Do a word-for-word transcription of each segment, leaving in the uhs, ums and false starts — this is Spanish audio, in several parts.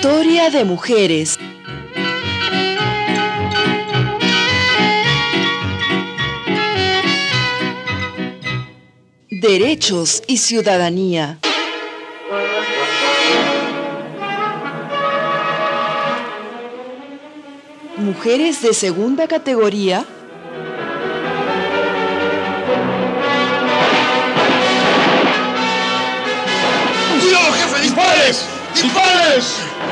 Historia de mujeres. Derechos y ciudadanía. Mujeres de segunda categoría. ¡Cuidado, jefe! ¡Dispares! ¡Dispares!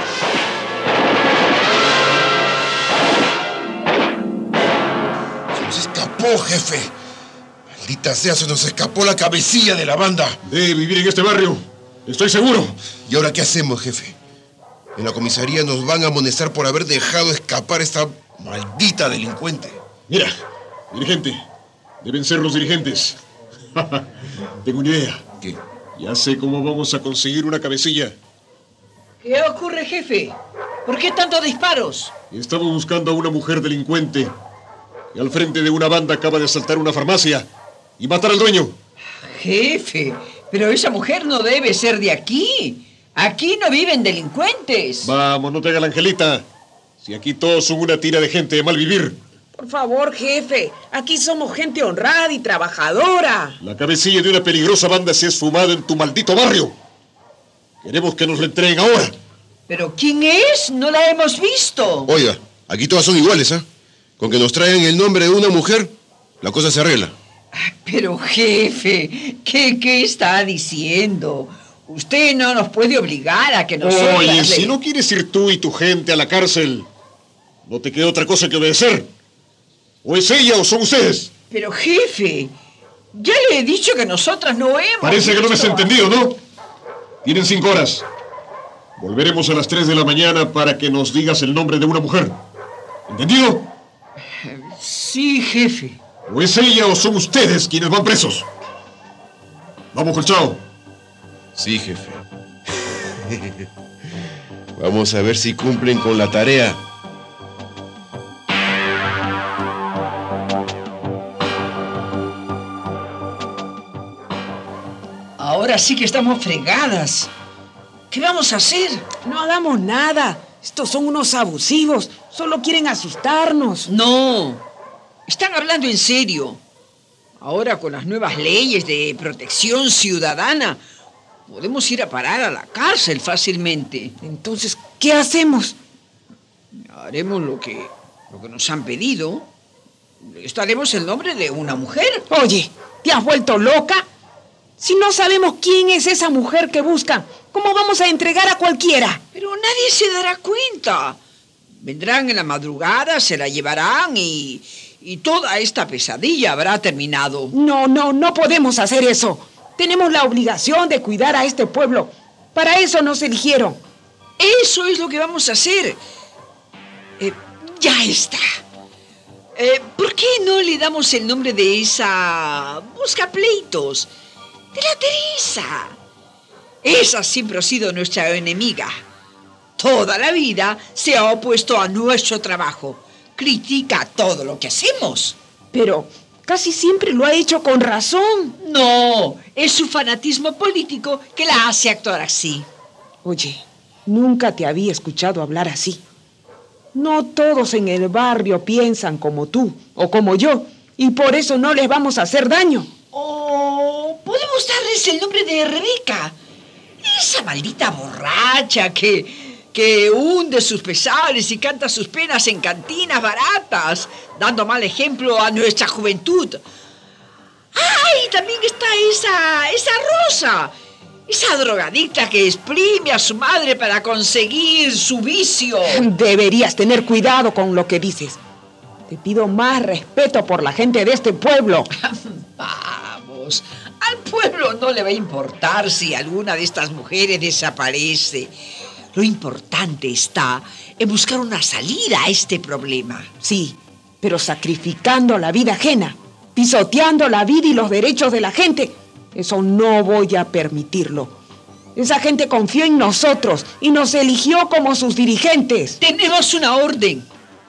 Se nos escapó, jefe. Maldita sea, se nos escapó la cabecilla de la banda. Debe vivir en este barrio, estoy seguro. ¿Y ahora qué hacemos, jefe? En la comisaría nos van a amonestar por haber dejado escapar a esta maldita delincuente. Mira, dirigente, deben ser los dirigentes. Tengo una idea. ¿Qué? Ya sé cómo vamos a conseguir una cabecilla. ¿Qué ocurre, jefe? ¿Por qué tantos disparos? Estamos buscando a una mujer delincuente que al frente de una banda acaba de asaltar una farmacia y matar al dueño. Jefe, pero esa mujer no debe ser de aquí. Aquí no viven delincuentes. Vamos, no te hagas la angelita. Si aquí todos son una tira de gente de mal vivir. Por favor, jefe, aquí somos gente honrada y trabajadora. La cabecilla de una peligrosa banda se ha esfumado en tu maldito barrio. Queremos que nos la entreguen ahora. ¿Pero quién es? No la hemos visto. Oiga, aquí todas son iguales, ¿ah? ¿eh? Con que nos traigan el nombre de una mujer, la cosa se arregla. Pero, jefe, ¿qué, qué está diciendo? Usted no nos puede obligar a que nosotros... Oye, le... si no quieres ir tú y tu gente a la cárcel, no te queda otra cosa que obedecer. O es ella o son ustedes. Pero, jefe, ya le he dicho que nosotras no hemos... Parece que no me has visto... entendido, ¿no? Tienen cinco horas. Volveremos a las tres de la mañana para que nos digas el nombre de una mujer. ¿Entendido? Sí, jefe. O es ella o son ustedes quienes van presos. Vamos, Colchado. Sí, jefe. Vamos a ver si cumplen con la tarea. Ahora sí que estamos fregadas. ¿Qué vamos a hacer? No hagamos nada. Estos son unos abusivos. Solo quieren asustarnos. No. Están hablando en serio. Ahora con las nuevas leyes de protección ciudadana, podemos ir a parar a la cárcel fácilmente. Entonces, ¿qué hacemos? Haremos lo que, lo que nos han pedido. Estaremos el nombre de una mujer. Oye, ¿te has vuelto loca? Si no sabemos quién es esa mujer que buscan, ¿cómo vamos a entregar a cualquiera? Pero nadie se dará cuenta. Vendrán en la madrugada, se la llevarán y, y toda esta pesadilla habrá terminado. No, no, no podemos hacer eso. Tenemos la obligación de cuidar a este pueblo. Para eso nos eligieron. Eso es lo que vamos a hacer. Eh, ya está. Eh, ¿Por qué no le damos el nombre de esa buscapleitos? De la Teresa. Esa siempre ha sido nuestra enemiga. Toda la vida se ha opuesto a nuestro trabajo. Critica todo lo que hacemos. Pero casi siempre lo ha hecho con razón. No, es su fanatismo político que la hace actuar así. Oye, nunca te había escuchado hablar así. No todos en el barrio piensan como tú o como yo, y por eso no les vamos a hacer daño. Oh, podemos darles el nombre de Rebeca. Esa maldita borracha que, que hunde sus pesares y canta sus penas en cantinas baratas, dando mal ejemplo a nuestra juventud. ¡Ay! También está esa, esa Rosa, esa drogadicta que exprime a su madre para conseguir su vicio. Deberías tener cuidado con lo que dices. Te pido más respeto por la gente de este pueblo. Vamos, al pueblo no le va a importar si alguna de estas mujeres desaparece. Lo importante está en buscar una salida a este problema. Sí, pero sacrificando la vida ajena, pisoteando la vida y los derechos de la gente. Eso no voy a permitirlo. Esa gente confió en nosotros y nos eligió como sus dirigentes. Tenemos una orden.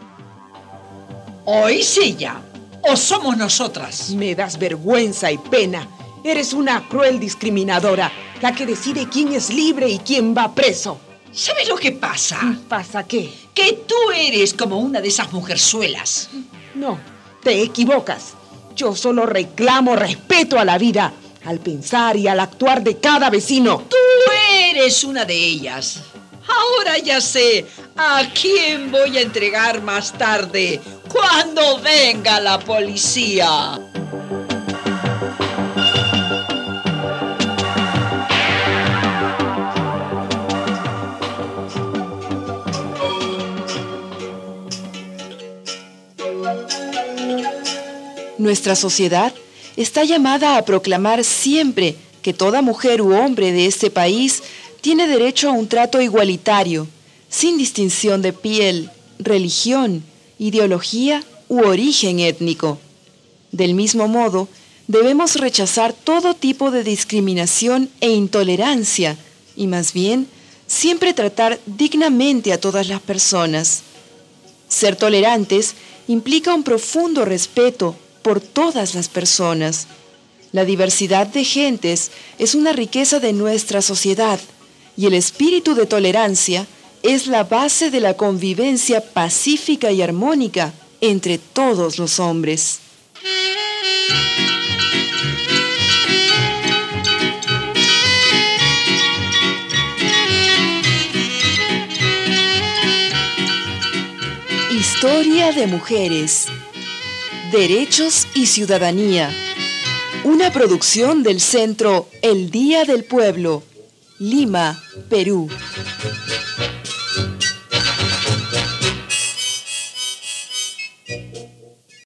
O es ella, o somos nosotras. Me das vergüenza y pena. Eres una cruel discriminadora, la que decide quién es libre y quién va preso. ¿Sabes lo que pasa? ¿Pasa qué? Que tú eres como una de esas mujerzuelas. No, te equivocas. Yo solo reclamo respeto a la vida, al pensar y al actuar de cada vecino. Tú eres una de ellas. Ahora ya sé a quién voy a entregar más tarde, cuando venga la policía. Nuestra sociedad está llamada a proclamar siempre que toda mujer u hombre de este país tiene derecho a un trato igualitario, sin distinción de piel, religión, ideología u origen étnico. Del mismo modo, debemos rechazar todo tipo de discriminación e intolerancia y más bien siempre tratar dignamente a todas las personas. Ser tolerantes implica un profundo respeto por todas las personas. La diversidad de gentes es una riqueza de nuestra sociedad y el espíritu de tolerancia es la base de la convivencia pacífica y armónica entre todos los hombres. Historia de mujeres. Derechos y ciudadanía. Una producción del Centro El Día del Pueblo, Lima, Perú.